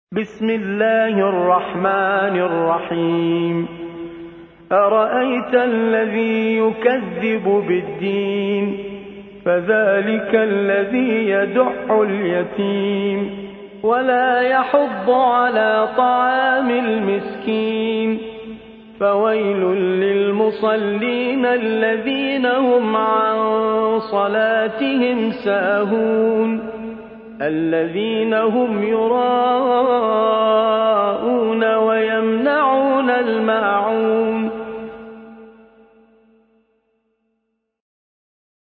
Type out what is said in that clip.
بسم الله الرحمن الرحيم أرأيت الذي يكذب بالدين فذلك الذي يدع اليتيم ولا يحض على طعام المسكين فويل للمصلين الذين هم عن صلاتهم ساهون الذين هم يراءون